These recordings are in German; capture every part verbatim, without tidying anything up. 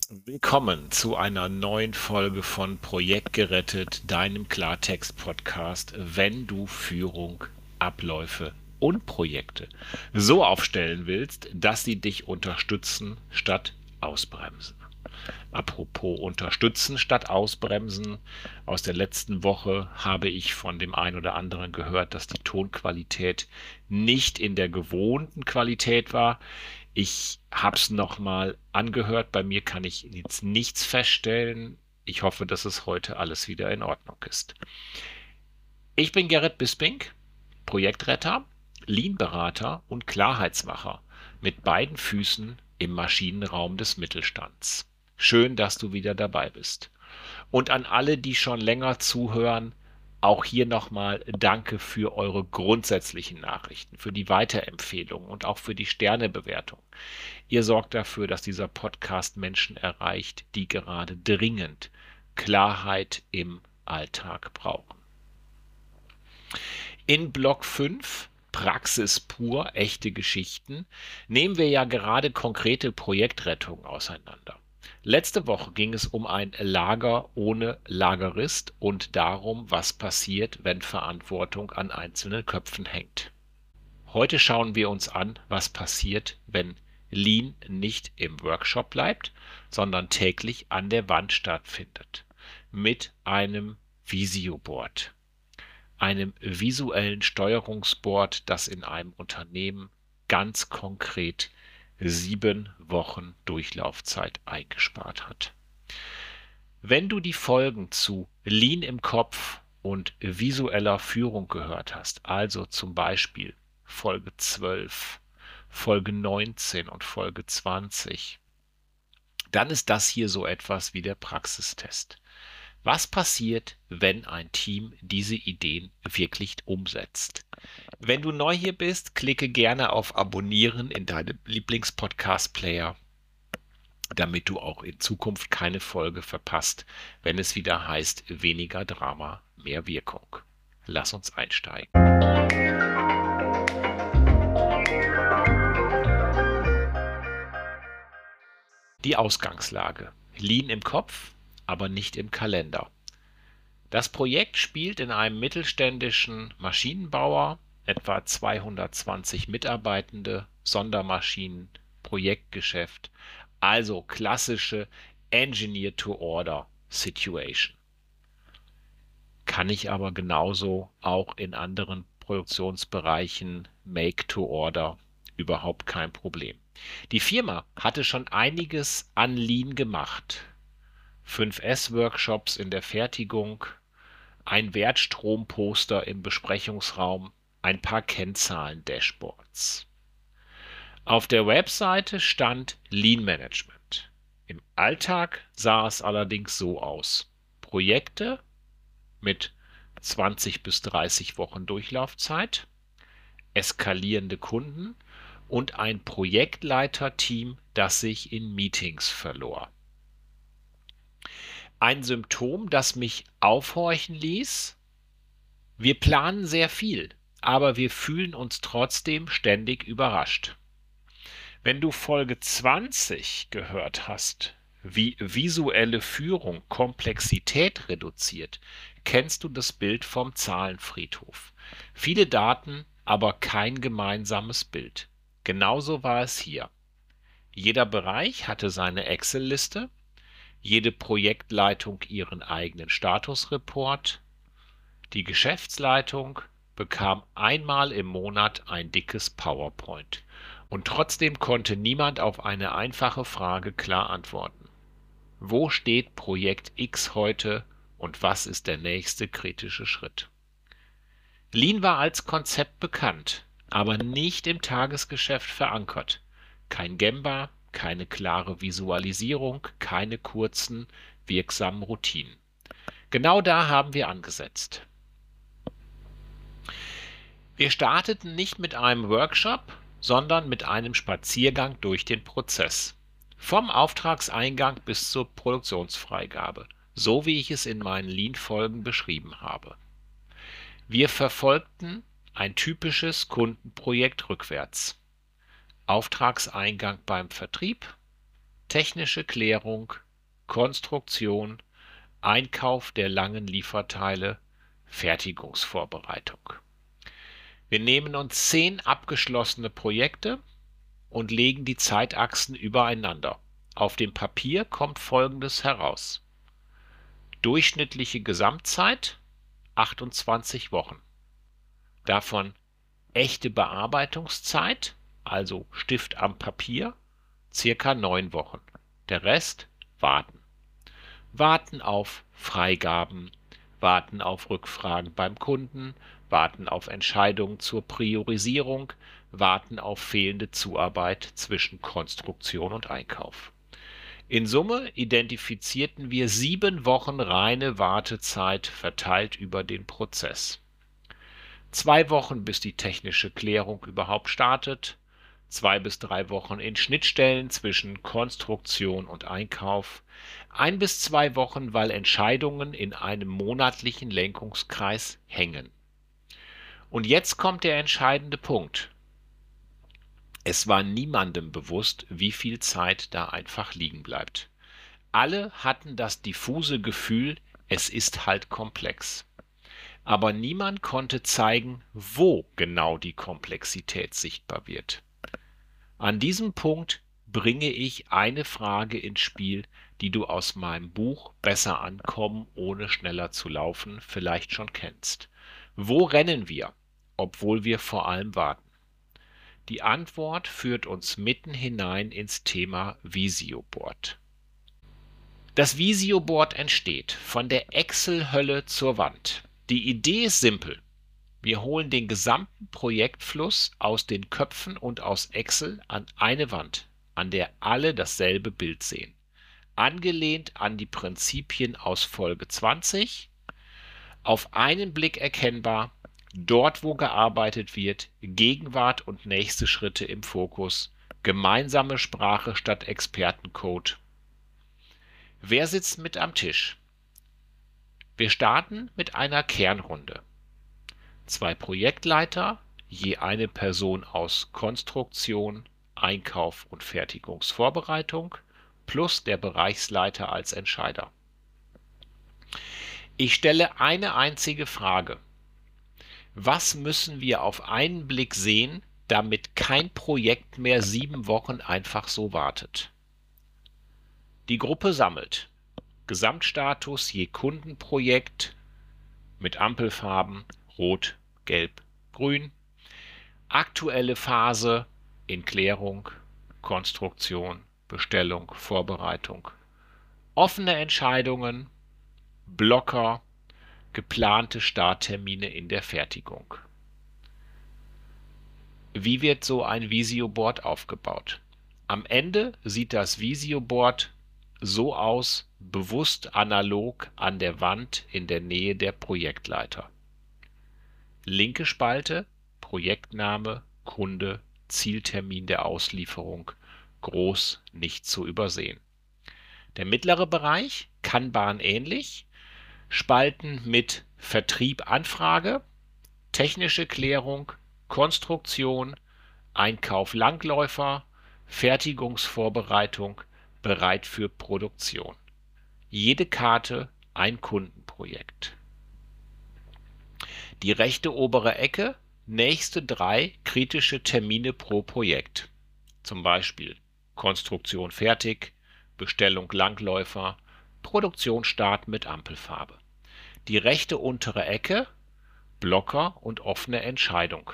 Willkommen zu einer neuen Folge von Projekt gerettet, deinem Klartext-Podcast, wenn du Führung, Abläufe und Projekte so aufstellen willst, dass sie dich unterstützen statt ausbremsen. Apropos unterstützen statt ausbremsen. Aus der letzten Woche habe ich von dem einen oder anderen gehört, dass die Tonqualität nicht in der gewohnten Qualität war. Ich habe es nochmal angehört. Bei mir kann ich jetzt nichts feststellen. Ich hoffe, dass es heute alles wieder in Ordnung ist. Ich bin Gerrit Bisping, Projektretter, Lean-Berater und Klarheitsmacher mit beiden Füßen im Maschinenraum des Mittelstands. Schön, dass du wieder dabei bist. Und an alle, die schon länger zuhören, auch hier nochmal Danke für eure grundsätzlichen Nachrichten, für die Weiterempfehlungen und auch für die Sternebewertung. Ihr sorgt dafür, dass dieser Podcast Menschen erreicht, die gerade dringend Klarheit im Alltag brauchen. In Block fünf, Praxis pur, echte Geschichten, nehmen wir ja gerade konkrete Projektrettungen auseinander. Letzte Woche ging es um ein Lager ohne Lagerist und darum, was passiert, wenn Verantwortung an einzelnen Köpfen hängt. Heute schauen wir uns an, was passiert, wenn Lean nicht im Workshop bleibt, sondern täglich an der Wand stattfindet. Mit einem Visio-Board, einem visuellen Steuerungsboard, das in einem Unternehmen ganz konkret sieben Wochen Durchlaufzeit eingespart hat. Wenn du die Folgen zu Lean im Kopf und visueller Führung gehört hast, also zum Beispiel Folge zwölf, Folge neunzehn und Folge zwanzig, dann ist das hier so etwas wie der Praxistest. Was passiert, wenn ein Team diese Ideen wirklich umsetzt? Wenn du neu hier bist, klicke gerne auf Abonnieren in deinem Lieblingspodcast-Player, damit du auch in Zukunft keine Folge verpasst, wenn es wieder heißt, weniger Drama, mehr Wirkung. Lass uns einsteigen. Die Ausgangslage. Lean im Kopf, aber nicht im Kalender. Das Projekt spielt in einem mittelständischen Maschinenbauer, etwa zweihundertzwanzig Mitarbeitende, Sondermaschinen, Projektgeschäft, also klassische Engineer-to-Order-Situation. Kann ich aber genauso auch in anderen Produktionsbereichen Make-to-Order, überhaupt kein Problem. Die Firma hatte schon einiges an Lean gemacht. fünf S-Workshops in der Fertigung, ein Wertstromposter im Besprechungsraum, ein paar Kennzahlen-Dashboards. Auf der Webseite stand Lean Management. Im Alltag sah es allerdings so aus: Projekte mit zwanzig bis dreißig Wochen Durchlaufzeit, eskalierende Kunden und ein Projektleiterteam, das sich in Meetings verlor. Ein Symptom, das mich aufhorchen ließ: Wir planen sehr viel, aber wir fühlen uns trotzdem ständig überrascht. Wenn du Folge zwanzig gehört hast, wie visuelle Führung Komplexität reduziert, kennst du das Bild vom Zahlenfriedhof. Viele Daten, aber kein gemeinsames Bild. Genauso war es hier. Jeder Bereich hatte seine Excel-Liste, jede Projektleitung ihren eigenen Statusreport. Die Geschäftsleitung bekam einmal im Monat ein dickes PowerPoint. Und trotzdem konnte niemand auf eine einfache Frage klar antworten. Wo steht Projekt X heute und was ist der nächste kritische Schritt? Lean war als Konzept bekannt, aber nicht im Tagesgeschäft verankert. Kein Gemba, keine klare Visualisierung, keine kurzen, wirksamen Routinen. Genau da haben wir angesetzt. Wir starteten nicht mit einem Workshop, sondern mit einem Spaziergang durch den Prozess. Vom Auftragseingang bis zur Produktionsfreigabe, so wie ich es in meinen Lean-Folgen beschrieben habe. Wir verfolgten ein typisches Kundenprojekt rückwärts. Auftragseingang beim Vertrieb, technische Klärung, Konstruktion, Einkauf der langen Lieferteile, Fertigungsvorbereitung. Wir nehmen uns zehn abgeschlossene Projekte und legen die Zeitachsen übereinander. Auf dem Papier kommt Folgendes heraus: durchschnittliche Gesamtzeit achtundzwanzig Wochen. Davon echte Bearbeitungszeit, also Stift am Papier, circa neun Wochen. Der Rest warten. Warten auf Freigaben, warten auf Rückfragen beim Kunden, warten auf Entscheidungen zur Priorisierung, warten auf fehlende Zuarbeit zwischen Konstruktion und Einkauf. In Summe identifizierten wir sieben Wochen reine Wartezeit verteilt über den Prozess. Zwei Wochen, bis die technische Klärung überhaupt startet, zwei bis drei Wochen in Schnittstellen zwischen Konstruktion und Einkauf, ein bis zwei Wochen, weil Entscheidungen in einem monatlichen Lenkungskreis hängen. Und jetzt kommt der entscheidende Punkt. Es war niemandem bewusst, wie viel Zeit da einfach liegen bleibt. Alle hatten das diffuse Gefühl, es ist halt komplex. Aber niemand konnte zeigen, wo genau die Komplexität sichtbar wird. An diesem Punkt bringe ich eine Frage ins Spiel, die du aus meinem Buch Besser ankommen, ohne schneller zu laufen vielleicht schon kennst. Wo rennen wir, obwohl wir vor allem warten? Die Antwort führt uns mitten hinein ins Thema Visio-Board. Das Visio-Board entsteht von der Excel-Hölle zur Wand. Die Idee ist simpel. Wir holen den gesamten Projektfluss aus den Köpfen und aus Excel an eine Wand, an der alle dasselbe Bild sehen. Angelehnt an die Prinzipien aus Folge zwanzig, auf einen Blick erkennbar, dort wo gearbeitet wird, Gegenwart und nächste Schritte im Fokus, gemeinsame Sprache statt Expertencode. Wer sitzt mit am Tisch? Wir starten mit einer Kernrunde. Zwei Projektleiter, je eine Person aus Konstruktion, Einkauf und Fertigungsvorbereitung, plus der Bereichsleiter als Entscheider. Ich stelle eine einzige Frage. Was müssen wir auf einen Blick sehen, damit kein Projekt mehr sieben Wochen einfach so wartet? Die Gruppe sammelt Gesamtstatus je Kundenprojekt mit Ampelfarben Rot, Gelb, Grün, aktuelle Phase in Klärung, Konstruktion, Bestellung, Vorbereitung, offene Entscheidungen, Blocker, geplante Starttermine in der Fertigung. Wie wird so ein Visio-Board aufgebaut? Am Ende sieht das Visio-Board so aus, bewusst analog an der Wand in der Nähe der Projektleiter. Linke Spalte, Projektname, Kunde, Zieltermin der Auslieferung, groß nicht zu übersehen. Der mittlere Bereich, Kanban ähnlich, Spalten mit Vertrieb Anfrage, technische Klärung, Konstruktion, Einkauf Langläufer, Fertigungsvorbereitung, bereit für Produktion. Jede Karte ein Kundenprojekt. Die rechte obere Ecke, nächste drei kritische Termine pro Projekt. Zum Beispiel Konstruktion fertig, Bestellung Langläufer, Produktionsstart mit Ampelfarbe. Die rechte untere Ecke, Blocker und offene Entscheidung.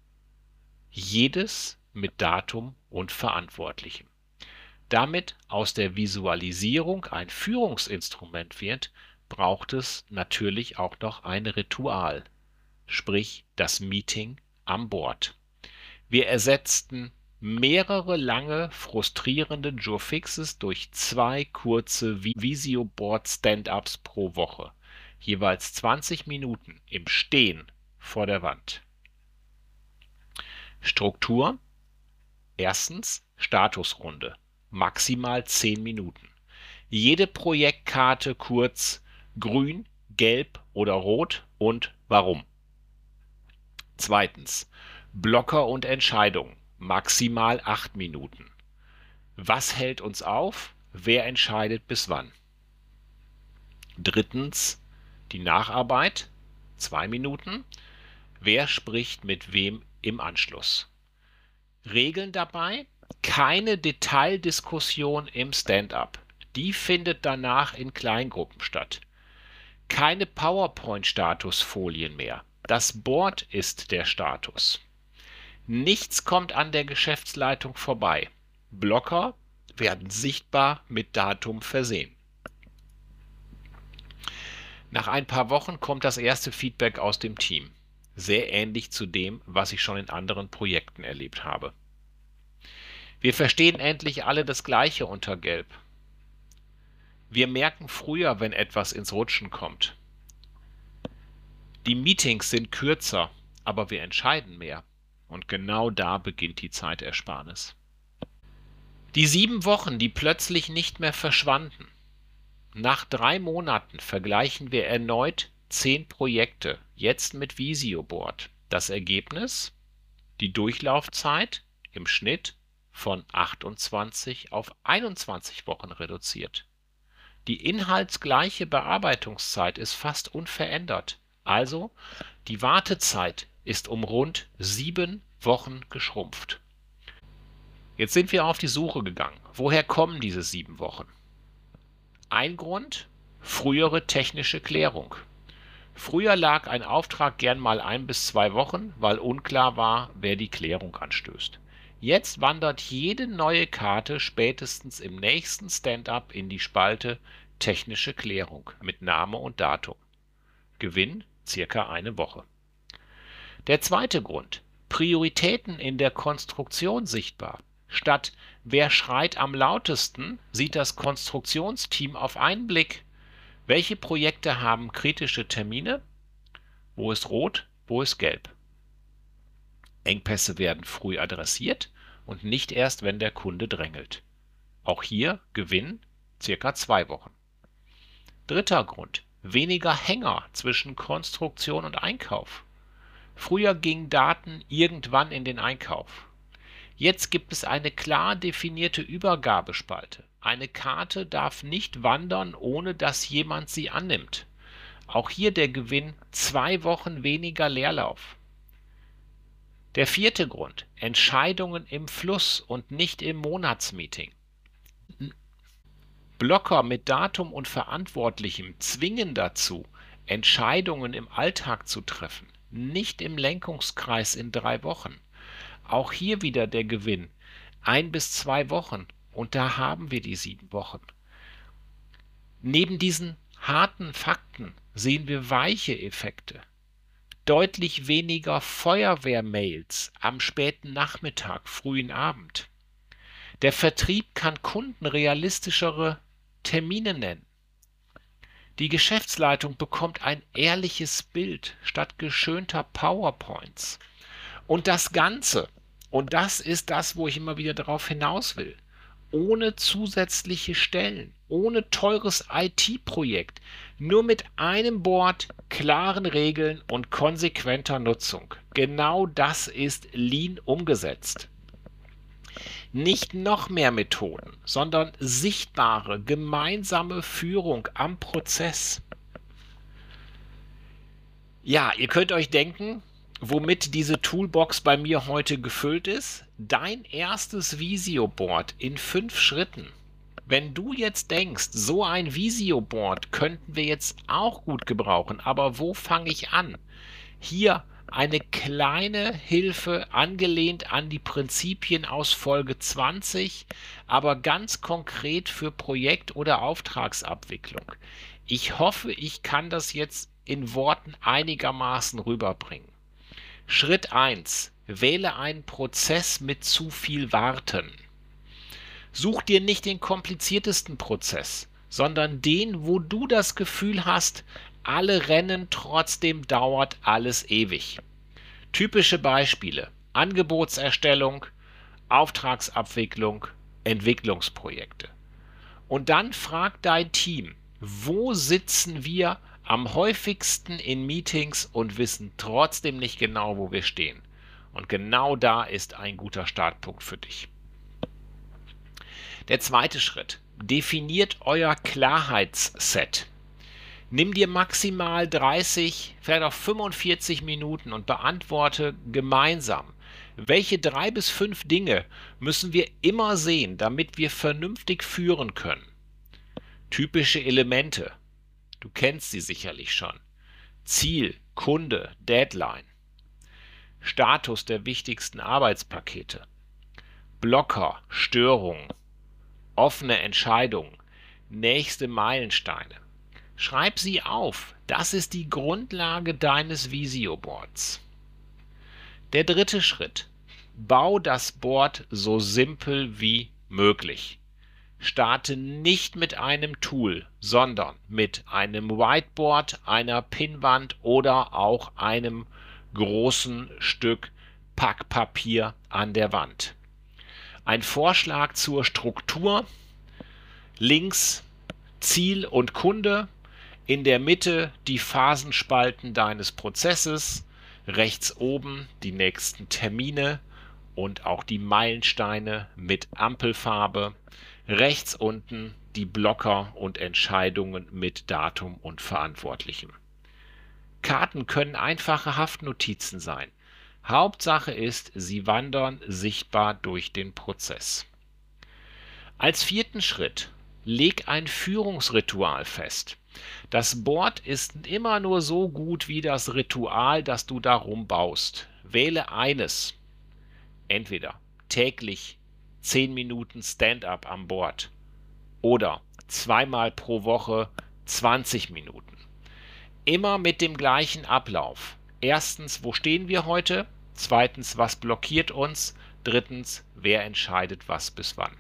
Jedes mit Datum und Verantwortlichem. Damit aus der Visualisierung ein Führungsinstrument wird, braucht es natürlich auch noch ein Ritual, sprich das Meeting am Board. Wir ersetzten mehrere lange, frustrierende Jurfixes durch zwei kurze Visio-Board-Stand-ups pro Woche, jeweils zwanzig Minuten im Stehen vor der Wand. Struktur: Erstens Statusrunde, maximal zehn Minuten. Jede Projektkarte kurz grün, gelb oder rot und warum. Zweitens Blocker und Entscheidung, maximal acht Minuten. Was hält uns auf? Wer entscheidet bis wann? Drittens, die Nacharbeit, zwei Minuten. Wer spricht mit wem im Anschluss? Regeln dabei: keine Detaildiskussion im Stand-up. Die findet danach in Kleingruppen statt. Keine PowerPoint-Statusfolien mehr. Das Board ist der Status. Nichts kommt an der Geschäftsleitung vorbei. Blocker werden sichtbar mit Datum versehen. Nach ein paar Wochen kommt das erste Feedback aus dem Team. Sehr ähnlich zu dem, was ich schon in anderen Projekten erlebt habe. Wir verstehen endlich alle das Gleiche unter Gelb. Wir merken früher, wenn etwas ins Rutschen kommt. Die Meetings sind kürzer, aber wir entscheiden mehr. Und genau da beginnt die Zeitersparnis. Die sieben Wochen, die plötzlich nicht mehr verschwanden. Nach drei Monaten vergleichen wir erneut zehn Projekte, jetzt mit Visio-Board. Das Ergebnis? Die Durchlaufzeit im Schnitt von achtundzwanzig auf einundzwanzig Wochen reduziert. Die inhaltsgleiche Bearbeitungszeit ist fast unverändert. Also, die Wartezeit ist um rund sieben Wochen geschrumpft. Jetzt sind wir auf die Suche gegangen. Woher kommen diese sieben Wochen? Ein Grund: frühere technische Klärung. Früher lag ein Auftrag gern mal ein bis zwei Wochen, weil unklar war, wer die Klärung anstößt. Jetzt wandert jede neue Karte spätestens im nächsten Stand-up in die Spalte technische Klärung mit Name und Datum. Gewinn circa eine Woche. Der zweite Grund: Prioritäten in der Konstruktion sichtbar. Statt wer schreit am lautesten, sieht das Konstruktionsteam auf einen Blick, welche Projekte haben kritische Termine, wo ist rot, wo ist gelb. Engpässe werden früh adressiert und nicht erst, wenn der Kunde drängelt. Auch hier Gewinn circa zwei Wochen. Dritter Grund: weniger Hänger zwischen Konstruktion und Einkauf. Früher gingen Daten irgendwann in den Einkauf. Jetzt gibt es eine klar definierte Übergabespalte. Eine Karte darf nicht wandern, ohne dass jemand sie annimmt. Auch hier der Gewinn: zwei Wochen weniger Leerlauf. Der vierte Grund: Entscheidungen im Fluss und nicht im Monatsmeeting. Blocker mit Datum und Verantwortlichem zwingen dazu, Entscheidungen im Alltag zu treffen, nicht im Lenkungskreis in drei Wochen. Auch hier wieder der Gewinn: ein bis zwei Wochen, und da haben wir die sieben Wochen. Neben diesen harten Fakten sehen wir weiche Effekte. Deutlich weniger Feuerwehrmails am späten Nachmittag, frühen Abend. Der Vertrieb kann Kunden realistischere Termine nennen. Die Geschäftsleitung bekommt ein ehrliches Bild statt geschönter PowerPoints. Und das Ganze, und das ist das, wo ich immer wieder darauf hinaus will, ohne zusätzliche Stellen, ohne teures I T-Projekt, nur mit einem Board, klaren Regeln und konsequenter Nutzung. Genau das ist Lean umgesetzt. Nicht noch mehr Methoden, sondern sichtbare, gemeinsame Führung am Prozess. Ja, ihr könnt euch denken, womit diese Toolbox bei mir heute gefüllt ist. Dein erstes Visio-Board in fünf Schritten. Wenn du jetzt denkst, so ein Visio-Board könnten wir jetzt auch gut gebrauchen, aber wo fange ich an? Hier eine kleine Hilfe, angelehnt an die Prinzipien aus Folge zwanzig, aber ganz konkret für Projekt- oder Auftragsabwicklung. Ich hoffe, ich kann das jetzt in Worten einigermaßen rüberbringen. Schritt eins: Wähle einen Prozess mit zu viel Warten. Such dir nicht den kompliziertesten Prozess, sondern den, wo du das Gefühl hast, alle rennen, trotzdem dauert alles ewig. Typische Beispiele: Angebotserstellung, Auftragsabwicklung, Entwicklungsprojekte. Und dann frag dein Team: Wo sitzen wir am häufigsten in Meetings und wissen trotzdem nicht genau, wo wir stehen? Und genau da ist ein guter Startpunkt für dich. Der zweite Schritt. Definiert euer Klarheitsset. Nimm dir maximal dreißig, vielleicht auch fünfundvierzig Minuten und beantworte gemeinsam, welche drei bis fünf Dinge müssen wir immer sehen, damit wir vernünftig führen können. Typische Elemente. Du kennst sie sicherlich schon. Ziel, Kunde, Deadline. Status der wichtigsten Arbeitspakete. Blocker, Störungen. Offene Entscheidungen. Nächste Meilensteine. Schreib sie auf. Das ist die Grundlage deines Visio-Boards. Der dritte Schritt. Bau das Board so simpel wie möglich. Starte nicht mit einem Tool, sondern mit einem Whiteboard, einer Pinnwand oder auch einem großen Stück Packpapier an der Wand. Ein Vorschlag zur Struktur. Links Ziel und Kunde, in der Mitte die Phasenspalten deines Prozesses, rechts oben die nächsten Termine und auch die Meilensteine mit Ampelfarbe, rechts unten die Blocker und Entscheidungen mit Datum und Verantwortlichem. Karten können einfache Haftnotizen sein. Hauptsache ist, sie wandern sichtbar durch den Prozess. Als vierten Schritt, leg ein Führungsritual fest. Das Board ist immer nur so gut wie das Ritual, das du darum baust. Wähle eines. Entweder täglich zehn Minuten Stand-up am Board oder zweimal pro Woche zwanzig Minuten. Immer mit dem gleichen Ablauf. Erstens, wo stehen wir heute? Zweitens, was blockiert uns? Drittens, wer entscheidet was bis wann?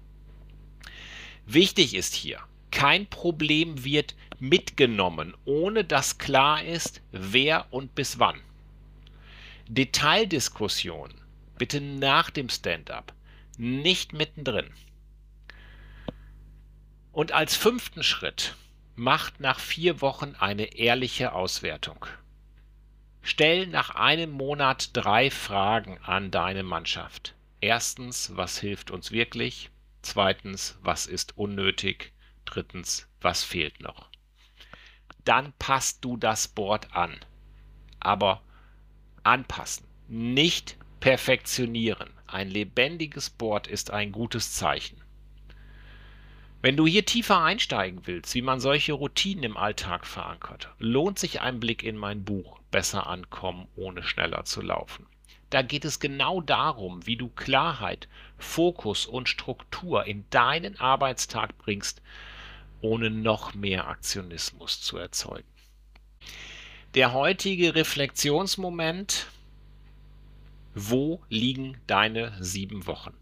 Wichtig ist hier, kein Problem wird mitgenommen, ohne dass klar ist, wer und bis wann. Detaildiskussion bitte nach dem Stand-up, nicht mittendrin. Und als fünften Schritt, macht nach vier Wochen eine ehrliche Auswertung. Stell nach einem Monat drei Fragen an deine Mannschaft. Erstens, was hilft uns wirklich? Zweitens, was ist unnötig? Drittens, was fehlt noch? Dann passt du das Board an. Aber anpassen, nicht perfektionieren. Ein lebendiges Board ist ein gutes Zeichen. Wenn du hier tiefer einsteigen willst, wie man solche Routinen im Alltag verankert, lohnt sich ein Blick in mein Buch Besser ankommen, ohne schneller zu laufen. Da geht es genau darum, wie du Klarheit, Fokus und Struktur in deinen Arbeitstag bringst, ohne noch mehr Aktionismus zu erzeugen. Der heutige Reflexionsmoment: Wo liegen deine sieben Wochen?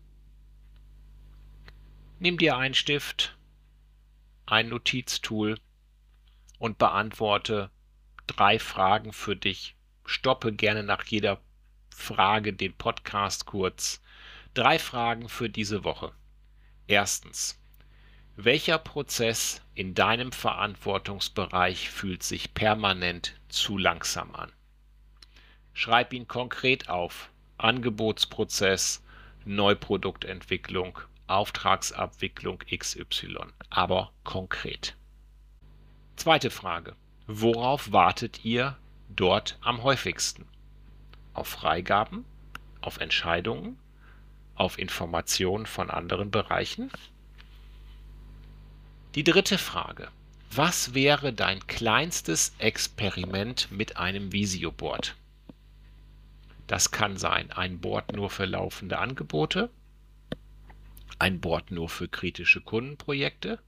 Nimm dir einen Stift, ein Notiztool und beantworte drei Fragen für dich. Stoppe gerne nach jeder Frage den Podcast kurz. Drei Fragen für diese Woche. Erstens: Welcher Prozess in deinem Verantwortungsbereich fühlt sich permanent zu langsam an? Schreib ihn konkret auf. Angebotsprozess, Neuproduktentwicklung, Auftragsabwicklung X Y, aber konkret. Zweite Frage: Worauf wartet ihr dort am häufigsten? Auf Freigaben? Auf Entscheidungen? Auf Informationen von anderen Bereichen? Die dritte Frage: Was wäre dein kleinstes Experiment mit einem Visio-Board? Das kann sein ein Board nur für laufende Angebote, ein Board nur für kritische Kundenprojekte,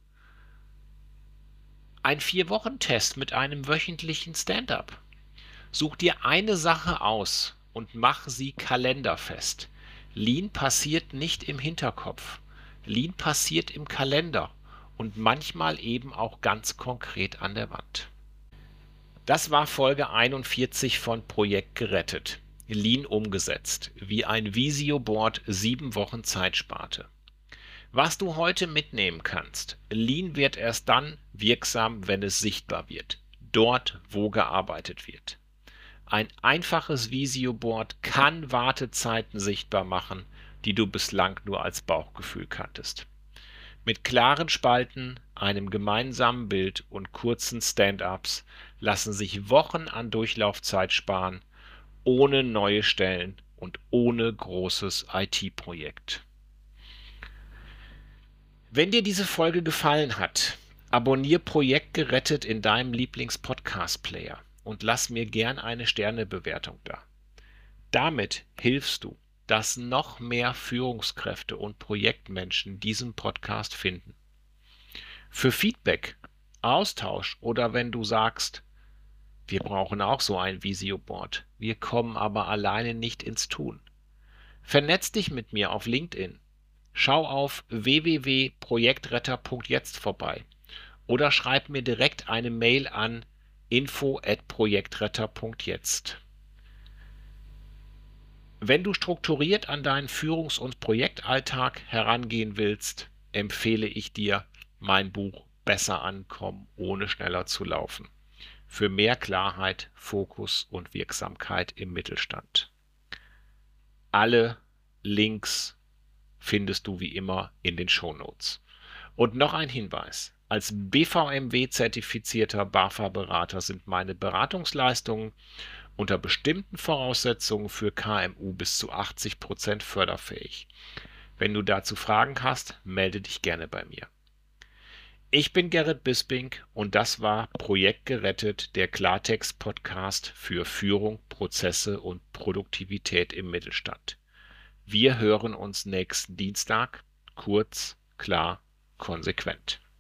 ein Vier-Wochen-Test mit einem wöchentlichen Stand-up. Such dir eine Sache aus und mach sie kalenderfest. Lean passiert nicht im Hinterkopf. Lean passiert im Kalender und manchmal eben auch ganz konkret an der Wand. Das war Folge einundvierzig von Projekt gerettet. Lean umgesetzt, wie ein Visio-Board sieben Wochen Zeit sparte. Was du heute mitnehmen kannst: Lean wird erst dann wirksam, wenn es sichtbar wird. Dort, wo gearbeitet wird. Ein einfaches Visio-Board kann Wartezeiten sichtbar machen, die du bislang nur als Bauchgefühl kanntest. Mit klaren Spalten, einem gemeinsamen Bild und kurzen Stand-ups lassen sich Wochen an Durchlaufzeit sparen, ohne neue Stellen und ohne großes I T-Projekt. Wenn dir diese Folge gefallen hat, abonnier Projekt gerettet in deinem Lieblings-Podcast-Player und lass mir gern eine Sternebewertung da. Damit hilfst du, dass noch mehr Führungskräfte und Projektmenschen diesen Podcast finden. Für Feedback, Austausch oder wenn du sagst, wir brauchen auch so ein Visio-Board, wir kommen aber alleine nicht ins Tun. Vernetz dich mit mir auf LinkedIn. Schau auf w w w punkt projektretter punkt jetzt vorbei oder schreib mir direkt eine Mail an info at projektretter punkt jetzt. Wenn du strukturiert an deinen Führungs- und Projektalltag herangehen willst, empfehle ich dir mein Buch Besser ankommen, ohne schneller zu laufen. Für mehr Klarheit, Fokus und Wirksamkeit im Mittelstand. Alle Links findest du wie immer in den Shownotes. Und noch ein Hinweis. Als B V M W-zertifizierter BAFA-Berater sind meine Beratungsleistungen unter bestimmten Voraussetzungen für K M U bis zu achtzig Prozent förderfähig. Wenn du dazu Fragen hast, melde dich gerne bei mir. Ich bin Gerrit Bisping und das war Projekt gerettet, der Klartext-Podcast für Führung, Prozesse und Produktivität im Mittelstand. Wir hören uns nächsten Dienstag. Kurz, klar, konsequent.